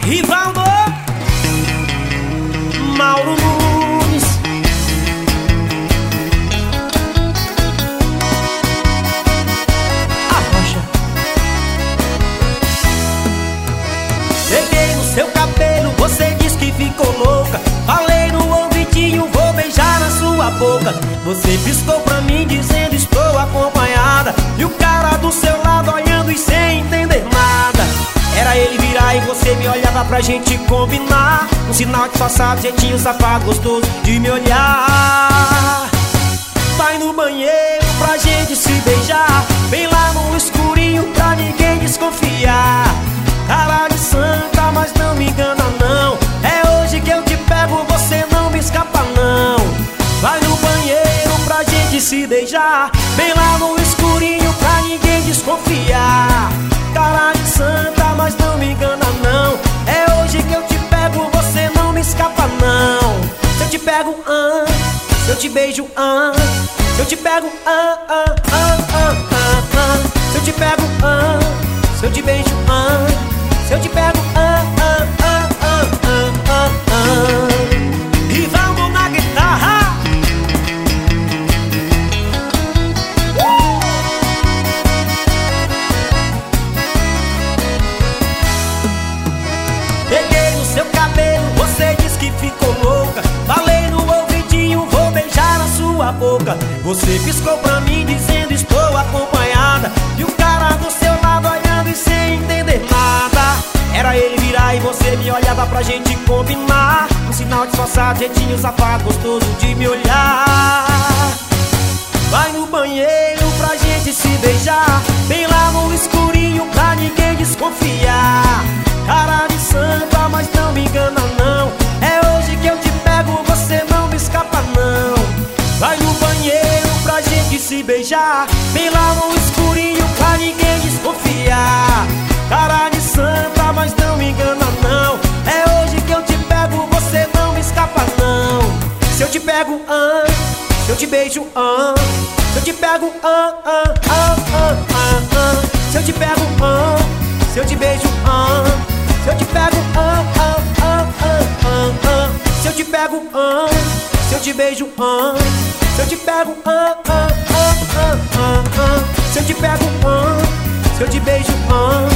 Rivaldo, Mauro Nunes. Arrocha. Peguei no seu cabelo, você disse que ficou louca. Falei no ouvidinho, vou beijar na sua boca. Você piscou pra mim dizendo estou acompanhada. E o cara do seu lado olhando e sem entender nada. Era ele virar e você me olhava pra gente combinar. Um sinal disfarçado, jeitinho safado, gostoso de me olhar. Vai no banheiro pra gente se beijar, bem lá no escurinho pra ninguém desconfiar. Cara de santa, mas não me engana não. É hoje que eu te pego, você não me escapa não. Vai no banheiro pra gente se beijar, bem lá no escurinho pra ninguém desconfiar. Cara de santa, mas não me engana não. É hoje que eu te pego, você não me escapa não. Se eu te pego, se eu te beijo, se eu te pego, se eu te pego, se eu te beijo, se eu te pego, Rivaldo na guitarra. Peguei no seu cabelo, você disse que ficou louca. Falei no ouvidinho, vou beijar na sua boca. Você piscou pra mim dizendo estou acompanhada. E o cara do seu lado olhando e sem entender nada. Era ele virar e você me olhava pra gente combinar. Um sinal disfarçado, jeitinho safado, gostoso de me olhar. Vai no banheiro pra gente se beijar, bem lá no escurinho pra ninguém desconfiar. Cara de santa, mas não me engana não. É hoje que eu te pego, você não me escapa não. Vai no banheiro pra gente se beijar, bem lá no escurinho pra ninguém desconfiar. Cara de santa, mas não me engana não. É hoje que eu te pego, você não me escapa não. Se eu te pego, se eu te beijo, se eu te pego, se eu te pego, se eu te beijo, se eu te pego, se eu te pego, se eu te beijo, se eu te pego, se eu te pego, se eu te beijo,